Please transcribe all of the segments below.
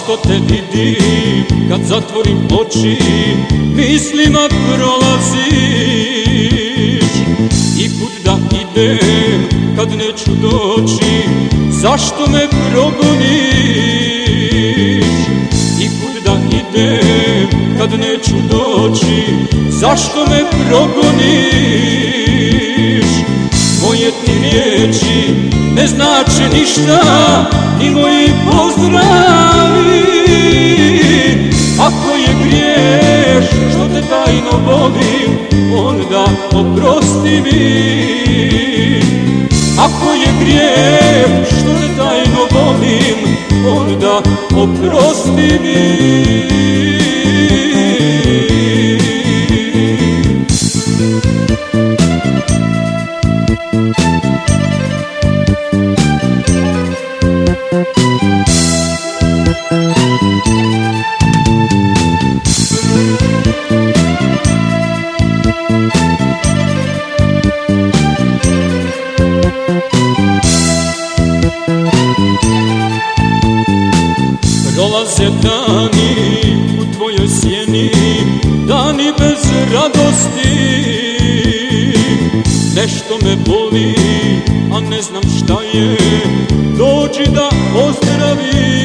Zašto te vidim kad zatvorim oči, mislima prolaziš? I kud da idem kad neću doći, zašto me progoniš? I kud da idem kad neću doći, zašto me progoniš? Moje ti riječi ne znače ništa, ni moji pozdravi. Ako je griješ što te tajno volim, onda oprosti mi. Ako je grijeh što te tajno volim, onda oprosti mi. Prolaze dani u tvojoj sjeni, dani bez radosti. Nešto me boli, a ne znam šta je, dođi da ozdravim.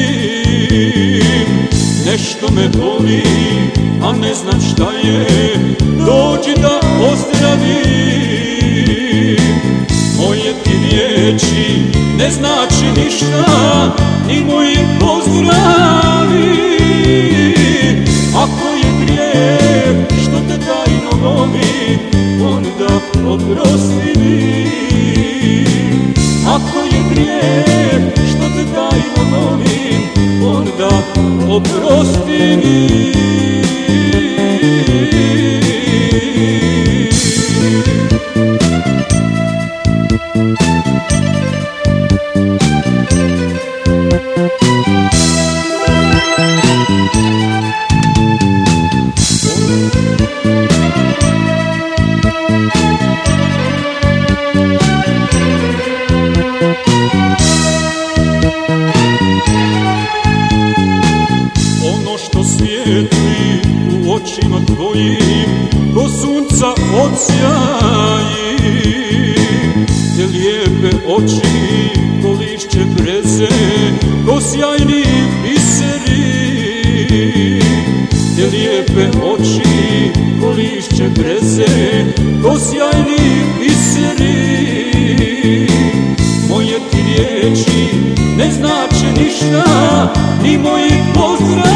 Nešto me boli, a ne znam šta je, dođi da ozdravim. Moje ti riječi ne znači ništa, ni moji pozdravi. Ako je grijeh što te tajno volim, onda oprosti mi. Ako je grijeh što te tajno volim, onda oprosti mi. Ono što svijetli u očima tvojim, ko sunca odsjaji. Te lijepe oči, ko lišće breze, ko sjajni biseri. Te lijepe oči, ko lišće breze, ko sjajni biseri. Moje ti riječi ne znače ništa, ni moji pozdravi.